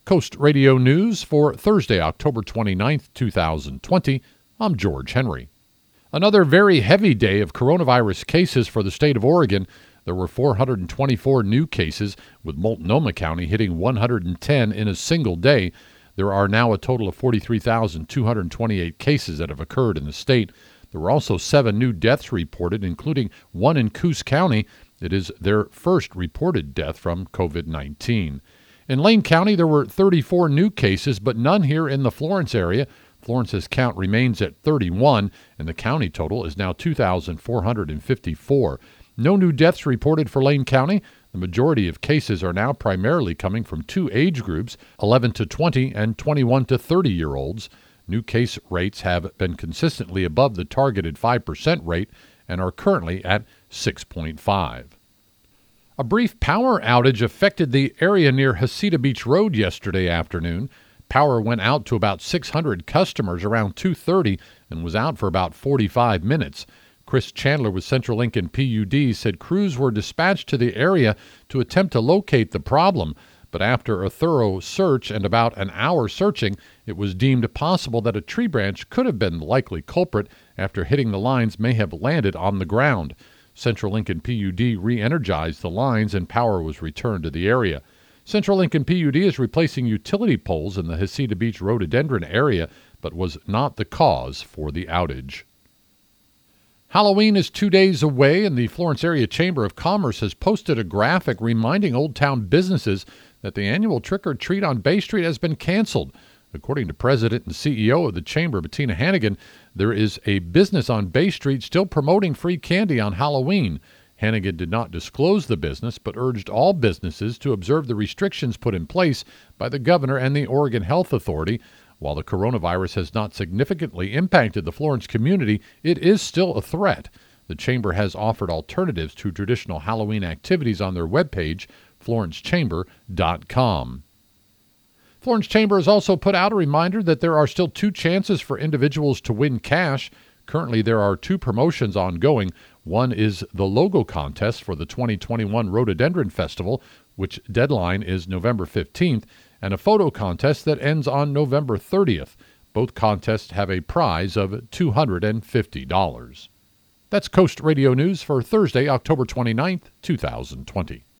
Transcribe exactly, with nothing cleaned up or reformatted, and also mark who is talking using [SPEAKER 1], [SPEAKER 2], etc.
[SPEAKER 1] Coast Radio News for Thursday, October twenty-ninth, two thousand twenty. I'm George Henry. Another very heavy day of coronavirus cases for the state of Oregon. There were four hundred twenty-four new cases, with Multnomah County hitting one hundred ten in a single day. There are now a total of forty-three thousand two hundred twenty-eight cases that have occurred in the state. There were also seven new deaths reported, including one in Coos County. It is their first reported death from covid nineteen. In Lane County, there were thirty-four new cases, but none here in the Florence area. Florence's count remains at thirty-one, and the county total is now two thousand four hundred fifty-four. No new deaths reported for Lane County. The majority of cases are now primarily coming from two age groups, eleven to twenty and twenty-one to thirty-year-olds. New case rates have been consistently above the targeted five percent rate and are currently at six point five. A brief power outage affected the area near Hasita Beach Road yesterday afternoon. Power went out to about six hundred customers around two thirty and was out for about forty-five minutes. Chris Chandler with Central Lincoln P U D said crews were dispatched to the area to attempt to locate the problem, but after a thorough search and about an hour searching, it was deemed possible that a tree branch could have been the likely culprit after hitting the lines may have landed on the ground. Central Lincoln P U D re-energized the lines and power was returned to the area. Central Lincoln P U D is replacing utility poles in the Hasita Beach rhododendron area, but was not the cause for the outage. Halloween is two days away, and the Florence Area Chamber of Commerce has posted a graphic reminding Old Town businesses that the annual trick-or-treat on Bay Street has been canceled. According to President and C E O of the Chamber, Bettina Hannigan, there is a business on Bay Street still promoting free candy on Halloween. Hannigan did not disclose the business, but urged all businesses to observe the restrictions put in place by the governor and the Oregon Health Authority. While the coronavirus has not significantly impacted the Florence community, it is still a threat. The Chamber has offered alternatives to traditional Halloween activities on their webpage, florence chamber dot com. Florence Chamber has also put out a reminder that there are still two chances for individuals to win cash. Currently, there are two promotions ongoing. One is the logo contest for the twenty twenty-one Rhododendron Festival, which deadline is November fifteenth, and a photo contest that ends on November thirtieth. Both contests have a prize of two hundred fifty dollars. That's Coast Radio News for Thursday, October twenty-ninth, two thousand twenty.